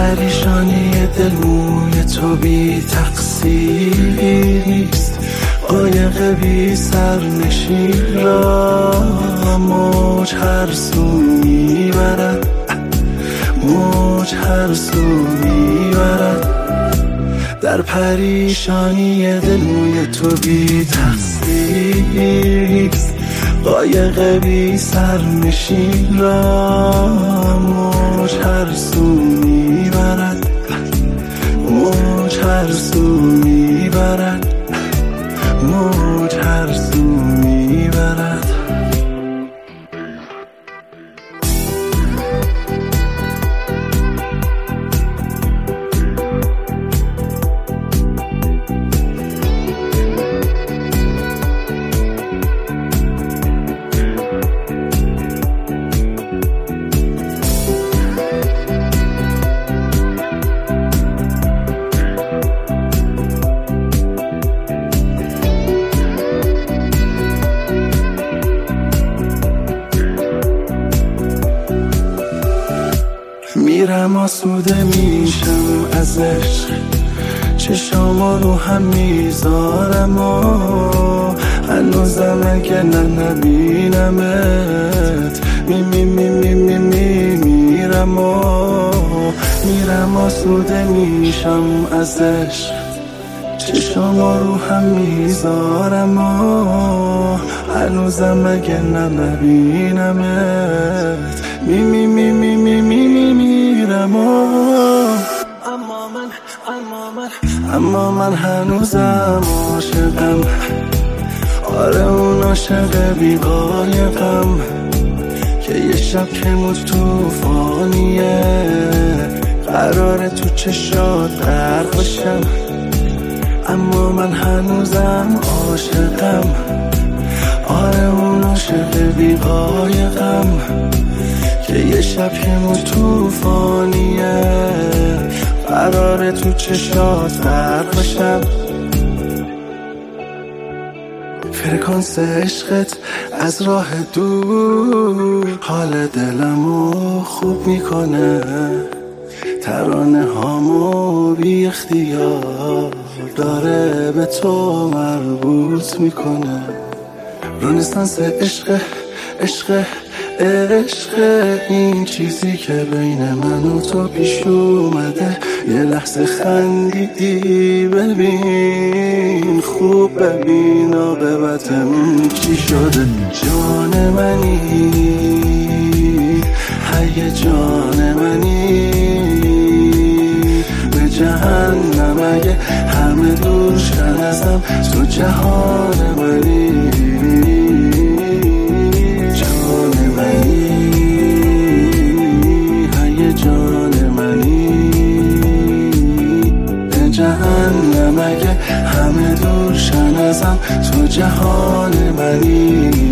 پریشانی دل موی تو بی تقصیر نیست، قایق بی سرنشین را موج هر سو میبرد، موج هر سو میبرد. در پریشانی دل موی تو بی تقصیر نیست، قایق بی سرنشین را موج هر سو میبرد، موج هر سو میبرد، موج هر سو میبرد. میرم آسوده میشم از عشق، چشامو رو هم میذارم و هنوزم اگه نبینمت میرم و میرم آسوده میشم از عشق، چشامو رو هم میذارم و هنوزم اگه نبینمت میرم اما من هنوزم عاشقم. آره اون عاشق بی قایقم که یه شب که موج توفانیه، قراره تو چشات غرق بشم. اما من هنوزم عاشقم. آره اون عاشق بی قایقم که یه شب که موج توفانیه، قراره تو چشات غرق بشم. فرکانس عشقت از راه دور حال دلمو خوب میکنه، ترانه هامو بی اختیار داره به تو مربوط میکنه. رنسانس عشق عشق عشق، این چیزی که بین من و تو پیش اومده. یه لحظه خندیدی ببین، خوب ببین عاقبتمون چی شده. جان منی هی جان منی، به جهنم اگه همه دور شن ازم، تو جهان منی. جهنم اگه همه دور شن ازم، تو جهان منی.